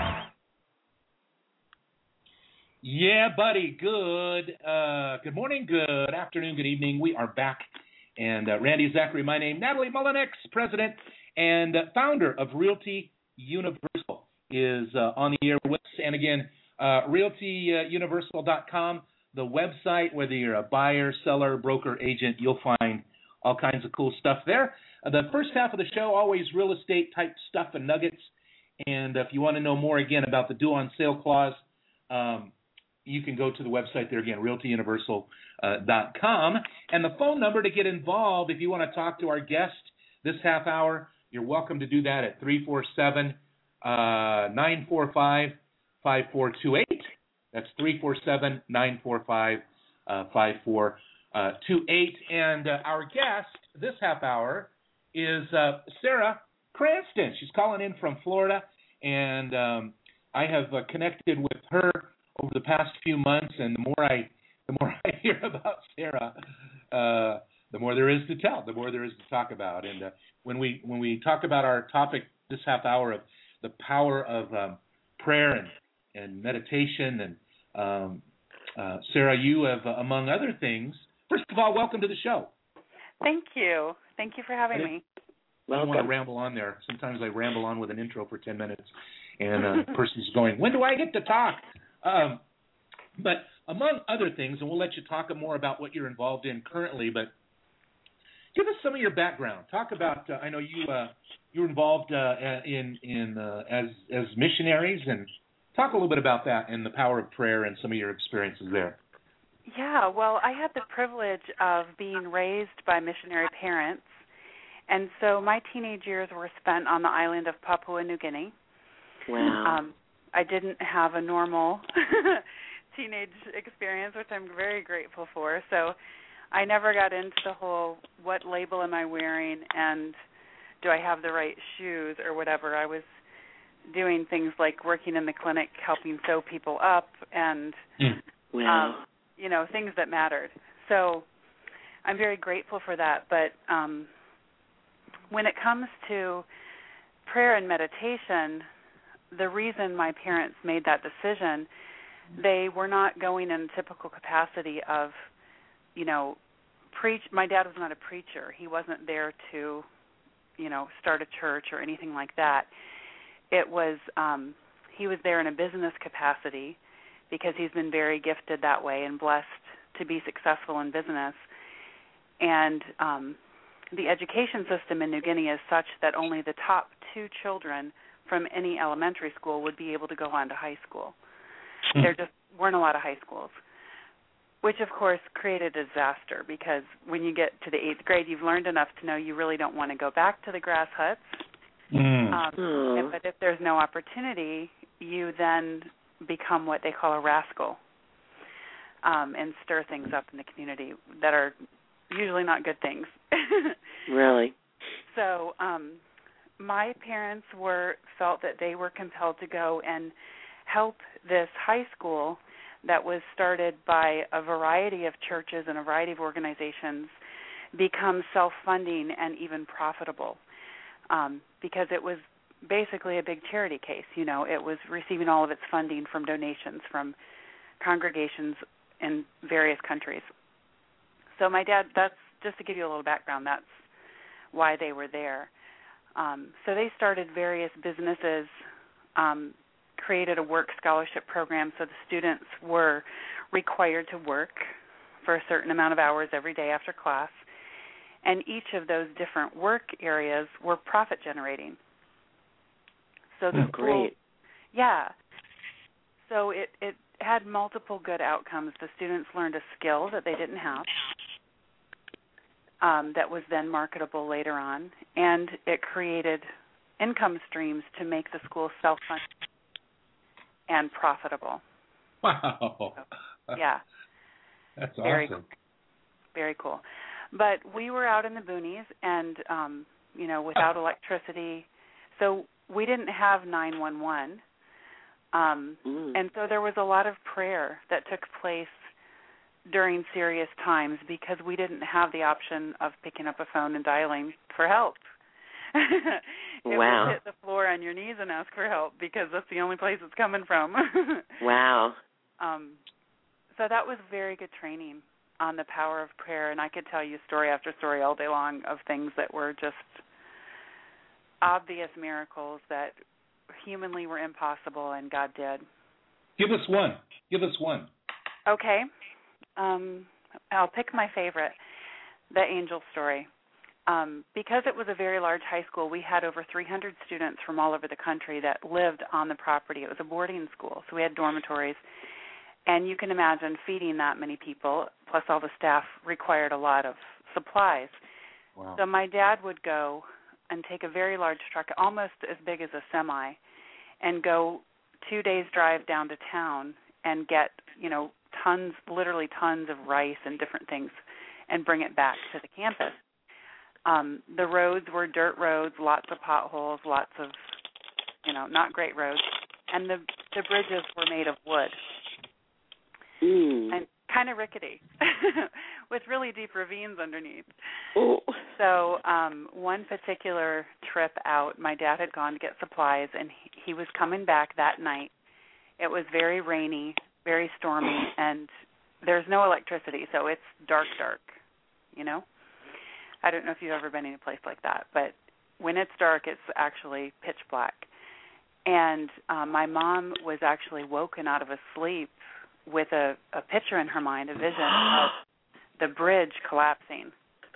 Yeah, buddy. Good. Uh, good morning, good afternoon, good evening. We are back. And uh, Randy Zachary, my name. Natalie Mullenix, president and uh, founder of Realty Universal, is uh, on the air with us. And again, uh, realty universal dot com, the website, whether you're a buyer, seller, broker, agent, you'll find all kinds of cool stuff there. Uh, the first half of the show, always real estate type stuff and nuggets. And uh, if you want to know more, again, about the due on sale clause, um, you can go to the website there again, realty universal dot com. And the phone number to get involved, if you want to talk to our guest this half hour, you're welcome to do that at three four seven, nine four five, five four two eight. That's three four seven, nine four five, five four two eight. And uh, our guest this half hour is uh, Sarah Cranston. She's calling in from Florida, and um, I have uh, connected with her over the past few months, and the more I, the more I hear about Sarah, uh, the more there is to tell, the more there is to talk about. And uh, when we when we talk about our topic this half hour of the power of um, prayer and, and meditation. And um, uh, Sarah, you have, uh, among other things, first of all, welcome to the show. Thank you. Thank you for having me. I don't want to ramble on there. Sometimes I ramble on with an intro for ten minutes, and uh, the person's going, when do I get to talk? Um, but among other things, and we'll let you talk more about what you're involved in currently, but give us some of your background. Talk about, uh, I know you uh, you were involved uh, in in uh, as as missionaries, and talk a little bit about that and the power of prayer and some of your experiences there. Yeah, well, I had the privilege of being raised by missionary parents, and so my teenage years were spent on the island of Papua New Guinea. Wow. Um, I didn't have a normal teenage experience, which I'm very grateful for. So I never got into the whole what label am I wearing and do I have the right shoes or whatever. I was doing things like working in the clinic, helping sew people up, and mm. wow. um, you know, things that mattered. So I'm very grateful for that. But um, when it comes to prayer and meditation, the reason my parents made that decision, they were not going in typical capacity of, you know, preach. My dad was not a preacher. He wasn't there to, you know, start a church or anything like that. It was, um, he was there in a business capacity because he's been very gifted that way and blessed to be successful in business. And um, the education system in New Guinea is such that only the top two children from any elementary school would be able to go on to high school. Mm. There just weren't a lot of high schools, which, of course, created a disaster because when you get to the eighth grade, you've learned enough to know you really don't want to go back to the grass huts. Mm. Um, mm. But if there's no opportunity, you then become what they call a rascal um, and stir things up in the community that are usually not good things. Really? So um, my parents were felt that they were compelled to go and help this high school that was started by a variety of churches and a variety of organizations become self-funding and even profitable um, because it was basically a big charity case. You know, it was receiving all of its funding from donations from congregations in various countries. So my dad, that's just to give you a little background, that's why they were there. Um, so they started various businesses, um, created a work scholarship program so the students were required to work for a certain amount of hours every day after class. And each of those different work areas were profit generating. So the oh, great. Yeah. So it, it had multiple good outcomes. The students learned a skill that they didn't have um, that was then marketable later on, and it created income streams to make the school self-funded and profitable. Wow. So, yeah. That's very awesome. Cool. Very cool. But we were out in the boonies and, um, you know, without electricity. So we didn't have nine one one. Um, mm. And so there was a lot of prayer that took place during serious times because we didn't have the option of picking up a phone and dialing for help. it wow. was hit the floor on your knees and ask for help because that's the only place it's coming from. Wow. Um, so that was very good training on the power of prayer, and I could tell you story after story all day long of things that were just obvious miracles that humanly were impossible, and God did. Give us one. Give us one. Okay. Um, I'll pick my favorite, the angel story. Um, because it was a very large high school, we had over three hundred students from all over the country that lived on the property. It was a boarding school, so we had dormitories. And you can imagine feeding that many people, plus all the staff, required a lot of supplies. Wow. So my dad would go and take a very large truck, almost as big as a semi, and go two days' drive down to town and get, you know, tons, literally tons of rice and different things and bring it back to the campus. Um, the roads were dirt roads, lots of potholes, lots of, you know, not great roads. And the, the bridges were made of wood. Mm. And kind of rickety, with really deep ravines underneath. Oh. So um, one particular trip out, my dad had gone to get supplies, and he, he was coming back that night. It was very rainy, very stormy, and there's no electricity, so it's dark, dark, you know? I don't know if you've ever been in a place like that, but when it's dark, it's actually pitch black. And um, my mom was actually woken out of a sleep with a, a picture in her mind, a vision of the bridge collapsing.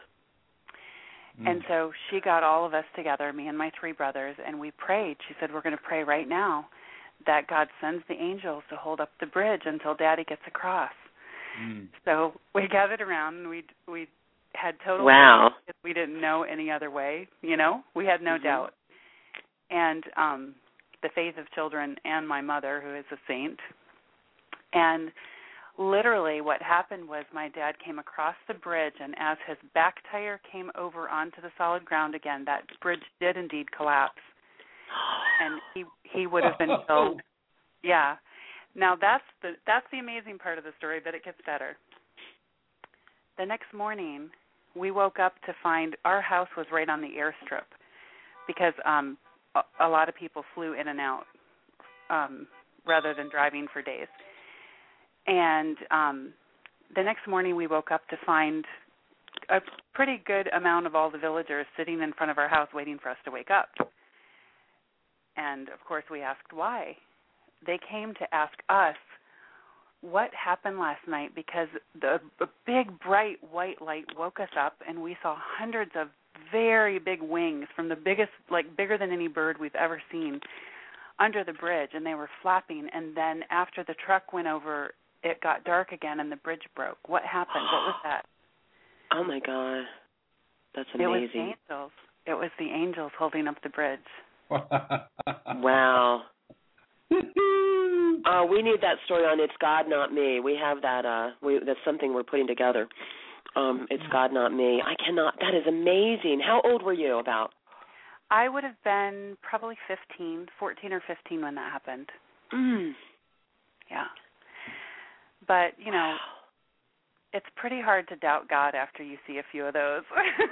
Mm. And so she got all of us together, me and my three brothers, and we prayed. She said, we're going to pray right now that God sends the angels to hold up the bridge until Daddy gets across. Mm. So we gathered around, and we we had total wow. faith. We didn't know any other way, you know. We had no mm-hmm. doubt. And um, the faith of children and my mother, who is a saint. And literally what happened was my dad came across the bridge, and as his back tire came over onto the solid ground again, that bridge did indeed collapse. And he he would have been killed. Yeah. Now that's the that's the amazing part of the story, but it gets better. The next morning, we woke up to find our house was right on the airstrip because um, a, a lot of people flew in and out um, rather than driving for days. And um, the next morning, we woke up to find a pretty good amount of all the villagers sitting in front of our house waiting for us to wake up. And, of course, we asked why. They came to ask us what happened last night because the, the big, bright white light woke us up, and we saw hundreds of very big wings from the biggest, like bigger than any bird we've ever seen, under the bridge, and they were flapping. And then after the truck went over, it got dark again, and the bridge broke. What happened? What was that? Oh, my God. That's amazing. It was the angels. It was the angels holding up the bridge. Wow. Uh, we need that story on It's God Not Me. We have that. Uh, we, that's something we're putting together. Um, it's God Not Me. I cannot. That is amazing. How old were you about? I would have been probably fifteen, fourteen or fifteen when that happened. Mm. Yeah. But, you know, it's pretty hard to doubt God after you see a few of those.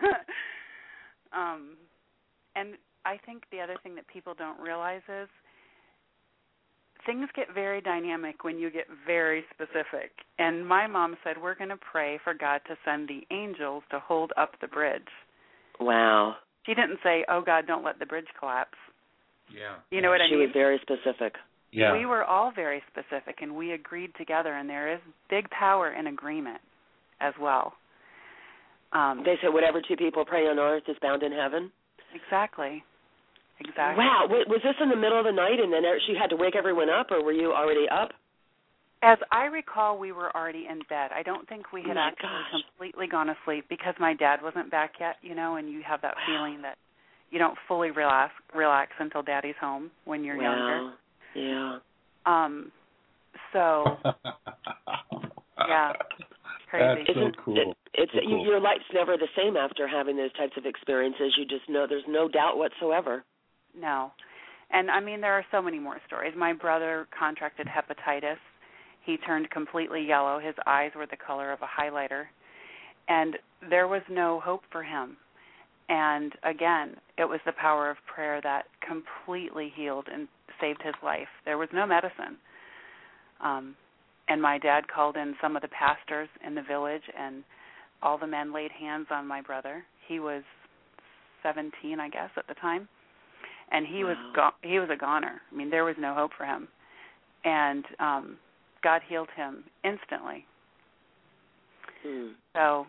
um, and I think the other thing that people don't realize is things get very dynamic when you get very specific. And my mom said, we're going to pray for God to send the angels to hold up the bridge. Wow. She didn't say, oh, God, don't let the bridge collapse. Yeah. You know what I she mean? She was very specific. Yeah. We were all very specific, and we agreed together, and there is big power in agreement as well. Um, they said whatever two people pray on earth is bound in heaven? Exactly. Exactly. Wow. Was this in the middle of the night, and then she had to wake everyone up, or were you already up? As I recall, we were already in bed. I don't think we had oh actually gosh. completely gone asleep because my dad wasn't back yet, you know, and you have that wow. feeling that you don't fully relax relax until Daddy's home when you're wow. younger. Yeah. Um. So. yeah. Crazy. That's so Isn't, cool. It, it's so cool. You, your life's never the same after having those types of experiences. You just know there's no doubt whatsoever. No. And, I mean, there are so many more stories. My brother contracted hepatitis. He turned completely yellow. His eyes were the color of a highlighter. And there was no hope for him. And, again, it was the power of prayer that completely healed and saved his life. There was no medicine. Um, and my dad called in some of the pastors in the village, and all the men laid hands on my brother. He was seventeen, I guess, at the time. And he wow. was go- he was a goner. I mean, there was no hope for him. And um, God healed him instantly. Hmm. So,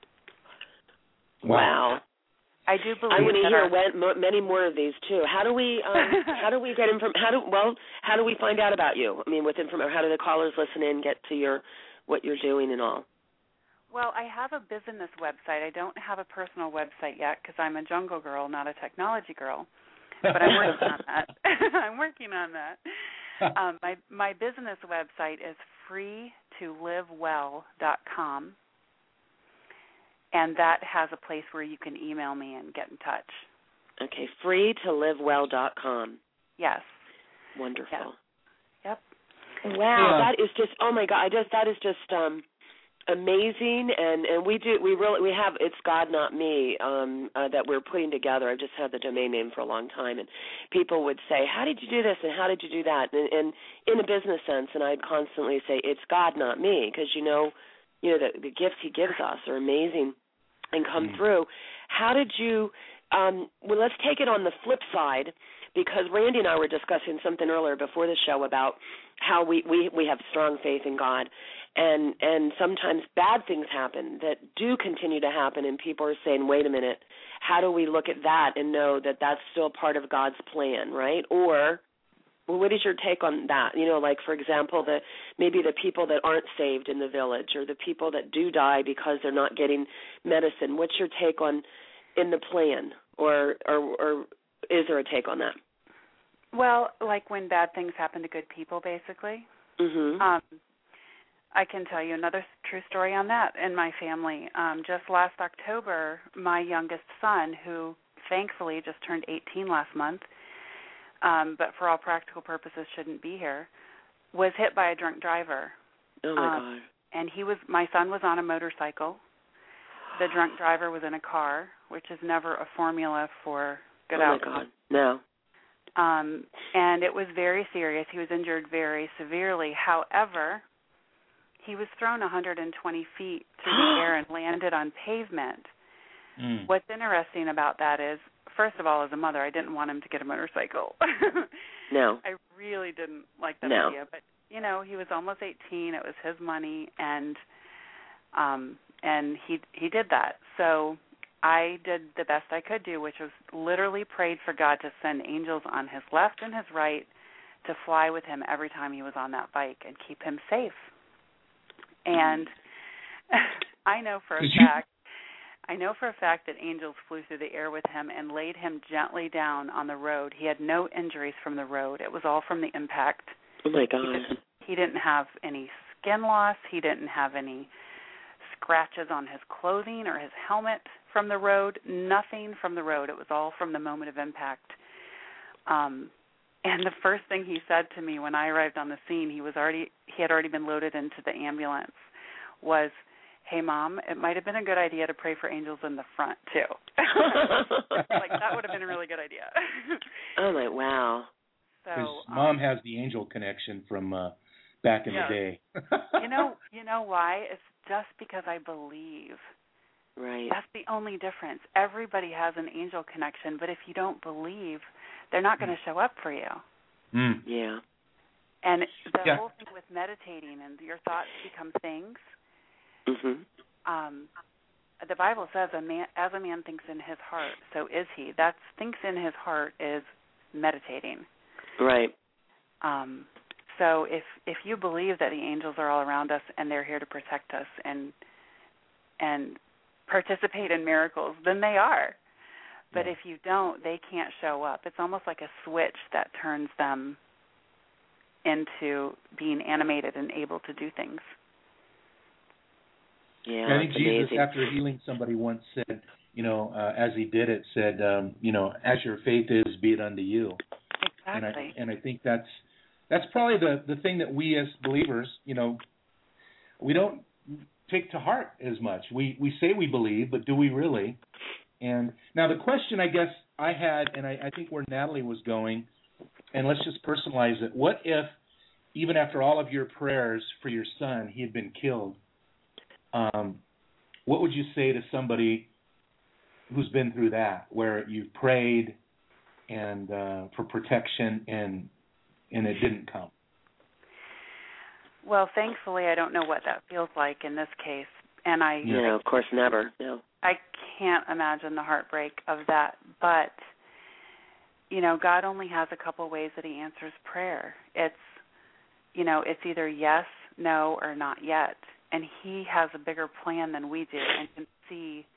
wow. I do believe. I want to that hear our, when, many more of these too. How do we? Um, how do we get inform? How do well? How do we find out about you? I mean, with information. How do the callers listen in, get to your what you're doing and all? Well, I have a business website. I don't have a personal website yet because I'm a jungle girl, not a technology girl. But I'm working on that. I'm working on that. Um, my my business website is free to live well dot com, and that has a place where you can email me and get in touch. Okay, free to live well dot com. Yes. Wonderful. Yeah. Yep. Wow, yeah. that is just. Oh my God, I just that is just. Um, amazing, and and we do we really we have It's God Not Me um uh, that we're putting together. I've just had the domain name for a long time, and people would say, how did you do this and how did you do that, and, and in a business sense, and I'd constantly say, it's God Not Me, because you know you know the, the gifts he gives us are amazing and come mm. through. How did you um well let's take it on the flip side, because Randy and I were discussing something earlier before the show about how we, we, we have strong faith in God, and and sometimes bad things happen that do continue to happen, and people are saying, wait a minute, how do we look at that and know that that's still part of God's plan, right? Or, well, what is your take on that? You know, like, for example, the maybe the people that aren't saved in the village, or the people that do die because they're not getting medicine. What's your take on in the plan, or or, or is there a take on that? Well, like when bad things happen to good people, basically. Mm-hmm. Um, I can tell you another true story on that in my family. Um, just last October, my youngest son, who thankfully just turned eighteen last month, um, but for all practical purposes shouldn't be here, was hit by a drunk driver. Oh, my um, God. And he was, my son was on a motorcycle. The drunk driver was in a car, which is never a formula for good oh outcome. Oh, my God. No. Um, and it was very serious. He was injured very severely. However, he was thrown one hundred twenty feet through the air and landed on pavement. Mm. What's interesting about that is, first of all, as a mother, I didn't want him to get a motorcycle. No. I really didn't like that no. idea. But, you know, he was almost eighteen. It was his money, and um, and he he did that. So I did the best I could do, which was literally prayed for God to send angels on his left and his right to fly with him every time he was on that bike and keep him safe. And I know for a Did fact, you? I know for a fact that angels flew through the air with him and laid him gently down on the road. He had no injuries from the road. It was all from the impact. Oh, my God. He didn't, he didn't have any skin loss. He didn't have any scratches on his clothing or his helmet from the road, nothing from the road. It was all from the moment of impact. Um, and the first thing he said to me when I arrived on the scene, he was already he had already been loaded into the ambulance, was, "Hey, Mom, it might have been a good idea to pray for angels in the front too." Like, that would have been a really good idea. Oh my wow! Because so, um, Mom has the angel connection from uh, back in yeah. the day. you know, you know why? It's just because I believe. Right. That's the only difference. Everybody has an angel connection, but if you don't believe, they're not going to show up for you. Mm. Yeah. And the yeah. whole thing with meditating and your thoughts become things. Mhm. Um, the Bible says, "A man, as a man thinks in his heart, so is he." That's thinks in his heart is meditating. Right. Um, so if if you believe that the angels are all around us and they're here to protect us and and participate in miracles, then they are. But yeah. if you don't, they can't show up. It's almost like a switch that turns them into being animated and able to do things. Yeah, I think that's Jesus, amazing. after healing somebody, once said, you know, uh, as he did it, said, um, you know, as your faith is, be it unto you. Exactly. And I and I think that's that's probably the the thing that we as believers, you know, we don't take to heart as much. We we say we believe, but do we really? And now the question I guess I had, and I, I think where Natalie was going, and let's just personalize it. What if, even after all of your prayers for your son, he had been killed? Um, what would you say to somebody who's been through that, where you prayed and uh, for protection and and it didn't come? Well, thankfully, I don't know what that feels like in this case, and I yeah, I, of course, never. No, I can't imagine the heartbreak of that. But you know, God only has a couple ways that He answers prayer. It's you know, it's either yes, no, or not yet, and He has a bigger plan than we do, and can see.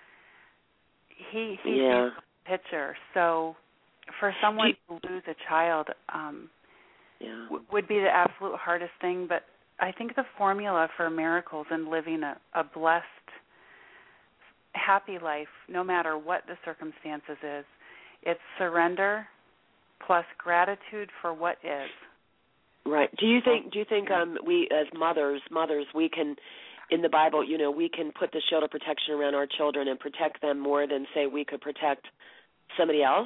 He He yeah. sees the picture. So, for someone to lose a child. Um, Yeah. would be the absolute hardest thing, but I think the formula for miracles and living a, a blessed, happy life, no matter what the circumstances is, it's surrender plus gratitude for what is. Right. Do you think? Do you think um, we, as mothers, mothers, we can in the Bible, you know, we can put the shield of protection around our children and protect them more than, say, we could protect somebody else?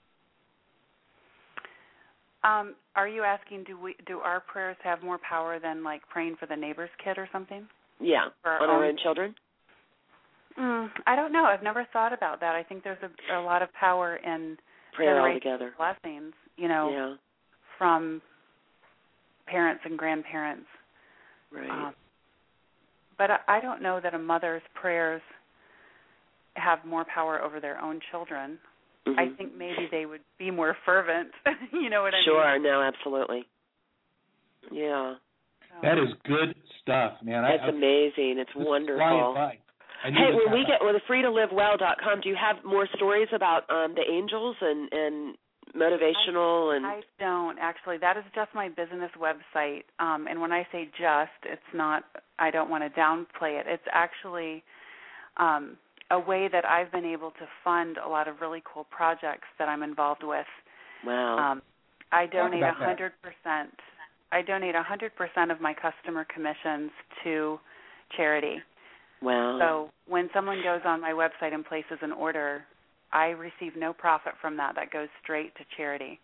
Um, are you asking, do we do our prayers have more power than, like, praying for the neighbor's kid or something? Yeah, our on own? our own children? Mm, I don't know. I've never thought about that. I think there's a, a lot of power in prayer generational altogether. blessings, you know, yeah. from parents and grandparents. Right. Um, but I, I don't know that a mother's prayers have more power over their own children. Mm-hmm. I think maybe they would be more fervent. You know what I sure, mean? Sure, no, absolutely. Yeah. That is good stuff, man. It's I, amazing. It's wonderful. Hey, when we get with well, free to live well dot com, do you have more stories about um, the angels and, and motivational? I, and I don't, actually. That is just my business website. Um, and when I say just, it's not, I don't want to downplay it. It's actually um, a way that I've been able to fund a lot of really cool projects that I'm involved with. Wow. Um, I donate one hundred percent. I donate one hundred percent of my customer commissions to charity. Wow. So when someone goes on my website and places an order, I receive no profit from that. That goes straight to charity.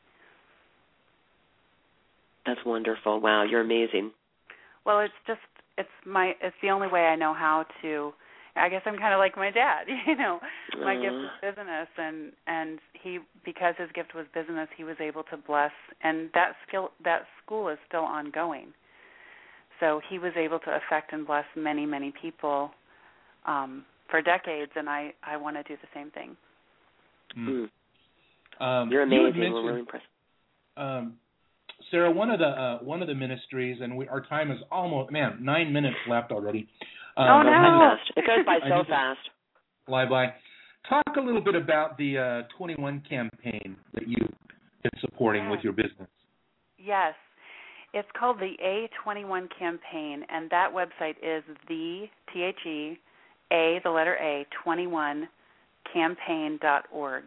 That's wonderful. Wow, you're amazing. Well, it's just it's my it's the only way I know how to. I guess I'm kind of like my dad, you know. My uh. gift is business, and and he because his gift was business, he was able to bless, and that skill that school is still ongoing. So he was able to affect and bless many many people um, for decades, and I I want to do the same thing. Mm. Um, You're amazing. You We're really impressed. Um, Sarah, one of the uh, one of the ministries, and we, our time is almost man nine minutes left already. Um, oh no! It goes by so fast. Fly by. Talk a little bit about the uh, twenty-one campaign that you've been supporting yes. with your business. Yes, it's called the A twenty-one campaign, and that website is the T H E A the letter A twenty-one campaign dot org.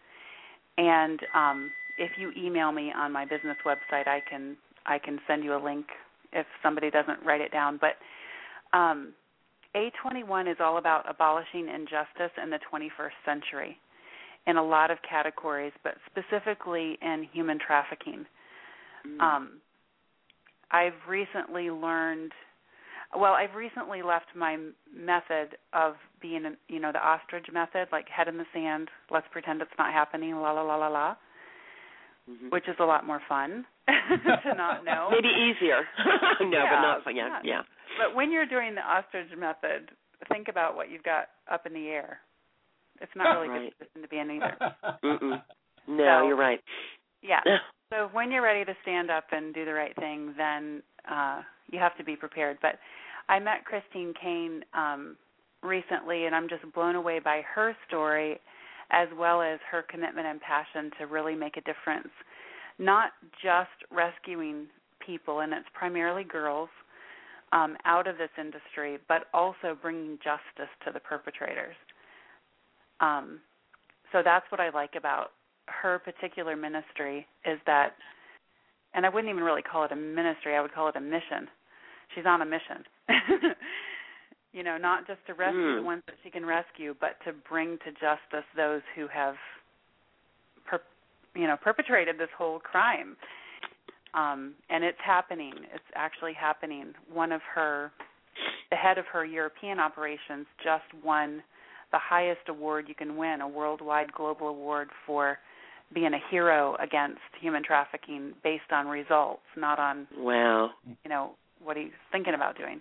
And um, if you email me on my business website, I can I can send you a link if somebody doesn't write it down. But um, A twenty-one is all about abolishing injustice in the twenty-first century in a lot of categories, but specifically in human trafficking. Mm. Um, I've recently learned, well, I've recently left my method of being, you know, the ostrich method, like head in the sand, let's pretend it's not happening, la, la, la, la, la, mm-hmm. which is a lot more fun to not know. Maybe easier. no, yeah, but not fun. Yeah, not, yeah. But when you're doing the ostrich method, think about what you've got up in the air. It's not really right. a good position to be in either. Mm-mm. No, so, you're right. Yeah. So when you're ready to stand up and do the right thing, then uh, you have to be prepared. But I met Christine Caine um, recently, and I'm just blown away by her story as well as her commitment and passion to really make a difference, not just rescuing people, and it's primarily girls, um, out of this industry, but also bringing justice to the perpetrators. Um, so that's what I like about her particular ministry is that, and I wouldn't even really call it a ministry, I would call it a mission. She's on a mission. You know, not just to rescue mm. the ones that she can rescue, but to bring to justice those who have, per, you know, perpetrated this whole crime. Um, and it's happening. It's actually happening. One of her, the head of her European operations just won the highest award you can win, a worldwide global award for being a hero against human trafficking based on results, not on, wow. you know, what he's thinking about doing.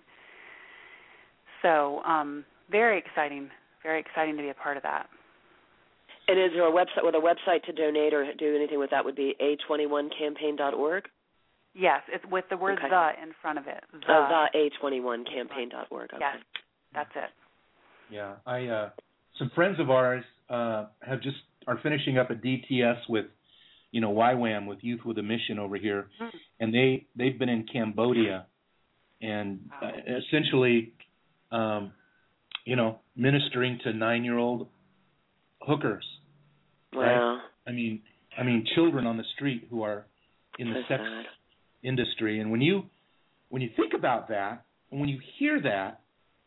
So um, very exciting, very exciting to be a part of that. And is there a website with a website to donate or do anything with that would be A twenty-one campaign dot org? Yes, it's with the word okay. the in front of it. The, oh, the A twenty-one campaign dot org. Okay. Yes, that's it. Yeah, I uh, some friends of ours uh, have just are finishing up a D T S with, you know, Y WAM with Youth with a Mission over here, mm. and they they've been in Cambodia, and uh, essentially, um, you know, ministering to nine-year-old hookers. Wow. Right? I mean, I mean, children on the street who are in the so sex sad. industry, and when you when you think about that, and when you hear that,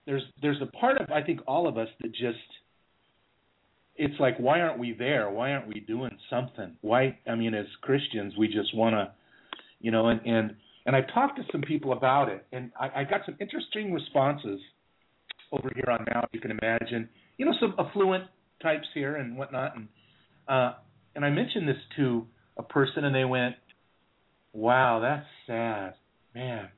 there's there's a part of I think all of us that just it's like, why aren't we there? Why aren't we doing something? Why? I mean, as Christians, we just want to, you know, and, and, and I've talked to some people about it, and I, I got some interesting responses over here on Now, you can imagine, you know, some affluent types here and whatnot. And, uh, and I mentioned this to a person, and they went, wow, that's sad. Man,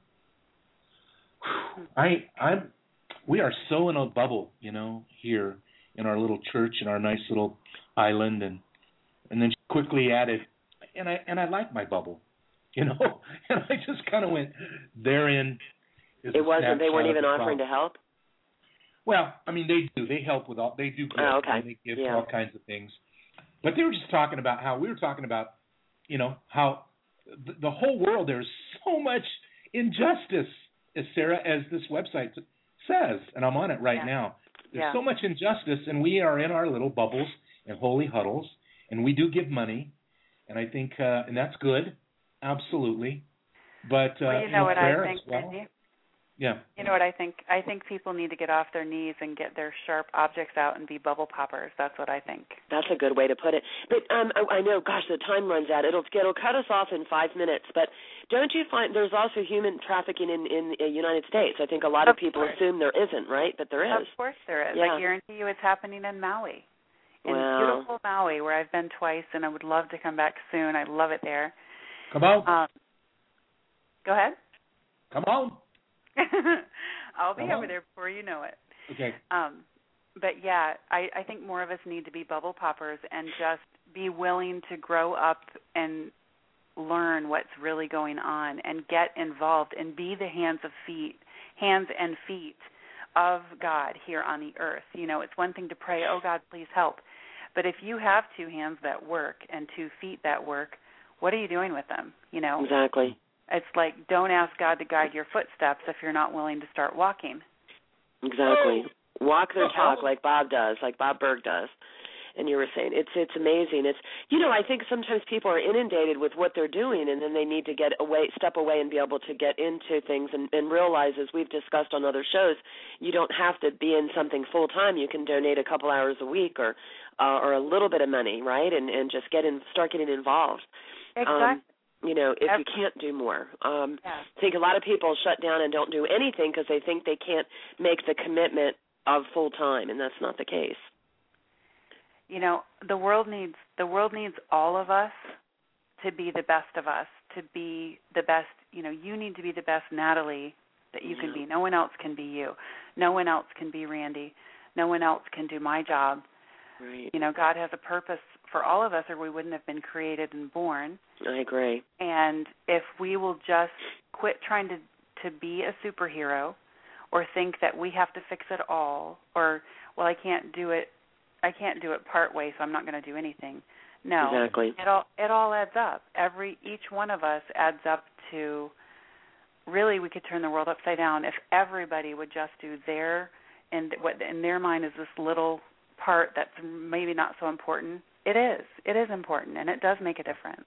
I, I'm, we are so in a bubble, you know, here in our little church, in our nice little island, and and then she quickly added, and I and I like my bubble, you know, and I just kind of went, therein is it wasn't. They weren't even the offering to help. Well, I mean, they do. They help with all. They do. Give, oh, okay. And they give yeah. all kinds of things, but they were just talking about how we were talking about, you know, how the, the whole world, there's so much injustice, as Sarah, as this website says, and I'm on it right yeah. now. There's yeah. so much injustice, and we are in our little bubbles and holy huddles, and we do give money, and I think, uh, and that's good, absolutely. But uh, well, you know what I think, well. Randy? Yeah. You know what I think? I think people need to get off their knees and get their sharp objects out and be bubble poppers. That's what I think. That's a good way to put it. But um, I, I know, gosh, the time runs out. It'll it'll cut us off in five minutes. But don't you find there's also human trafficking in in the United States? I think a lot of, of people course. assume there isn't, right? But there is. Of course there is. Yeah. I guarantee you it's happening in Maui. In wow. beautiful Maui, where I've been twice, and I would love to come back soon. I love it there. Come on. Um, go ahead. Come on. I'll be Come over on. there before you know it. Okay. Um, but yeah, I, I think more of us need to be bubble poppers and just be willing to grow up and learn what's really going on and get involved and be the hands of feet, hands and feet of God here on the earth. You know, it's one thing to pray, oh God, please help. But if you have two hands that work and two feet that work, what are you doing with them? You know? Exactly. It's like, don't ask God to guide your footsteps if you're not willing to start walking. Exactly. Walk their talk like Bob does, like Bob Berg does. And you were saying it's it's amazing. It's you know I think sometimes people are inundated with what they're doing, and then they need to get away, step away, and be able to get into things and, and realize, as we've discussed on other shows, you don't have to be in something full time. You can donate a couple hours a week or uh, or a little bit of money, right? And and just get in, start getting involved. Exactly. Um, you know, if Every- you can't do more. Um, yeah. I think a lot of people shut down and don't do anything because they think they can't make the commitment of full time, and that's not the case. You know, the world needs the world needs all of us to be the best of us, to be the best. You know, you need to be the best Natalie that you can be. No one else can be you. No one else can be Randy. No one else can do my job. Right. You know, God has a purpose for all of us, or we wouldn't have been created and born. I agree. And if we will just quit trying to, to be a superhero or think that we have to fix it all, or, well, I can't do it, I can't do it part way, so I'm not going to do anything. No. Exactly. It all it all adds up. Every each one of us adds up to, really, we could turn the world upside down if everybody would just do their, and what in their mind is this little part that's maybe not so important. It is. It is important, and it does make a difference.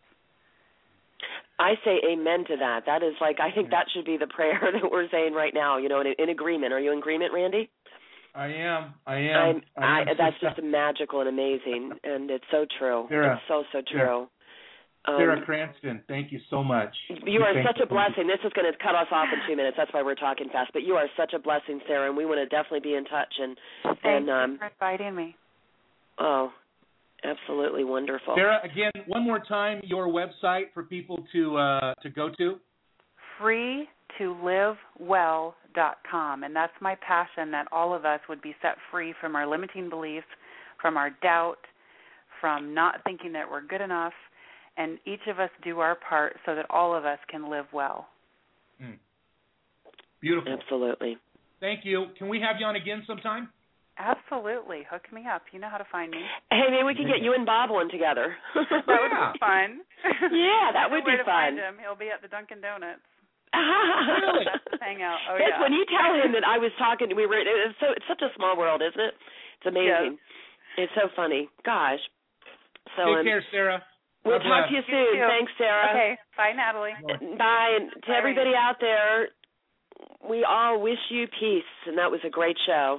I say amen to that. That is like, I think that should be the prayer that we're saying right now, you know, in, in agreement. Are you in agreement, Randy? I am. I am. I'm, I am I, that's just magical and amazing, and it's so true. Sarah, it's so, so true. Sarah, Sarah Cranston, thank you so much. You are thank such a blessing. This is going to cut us off in two minutes. That's why we're talking fast. But you are such a blessing, Sarah, and we want to definitely be in touch. And, Thank and you um, for inviting me. Oh, absolutely wonderful. Sarah, again, one more time, your website for people to uh, to go to. free to live well dot com, and that's my passion, that all of us would be set free from our limiting beliefs, from our doubt, from not thinking that we're good enough, and each of us do our part so that all of us can live well. Mm. Beautiful. Absolutely. Thank you. Can we have you on again sometime? Absolutely. Hook me up. You know how to find me. Hey, maybe we could get you and Bob one together. That would be fun. Yeah, that would be to fun. Find him. He'll be at the Dunkin' Donuts. Really? That's the hangout. Oh, yes, yeah. when you tell him that I was talking, we were. It's so. It's such a small world, isn't it? It's amazing. Yes. It's so funny. Gosh. So. Take um, care, Sarah. We'll God talk bless. to you soon. You too. Thanks, Sarah. Okay. Bye, Natalie. Bye. And to Bye. everybody out there, we all wish you peace, and that was a great show.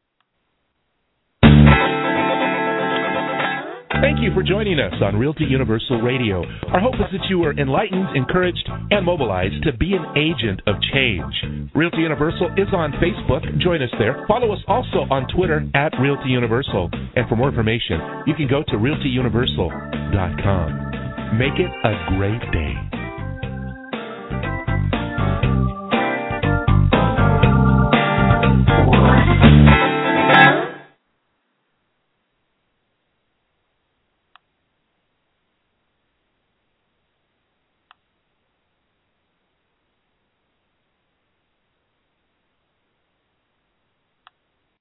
Thank you for joining us on Realty Universal Radio. Our hope is that you were enlightened, encouraged, and mobilized to be an agent of change. Realty Universal is on Facebook. Join us there. Follow us also on Twitter at Realty Universal. And for more information, you can go to realty universal dot com. Make it a great day.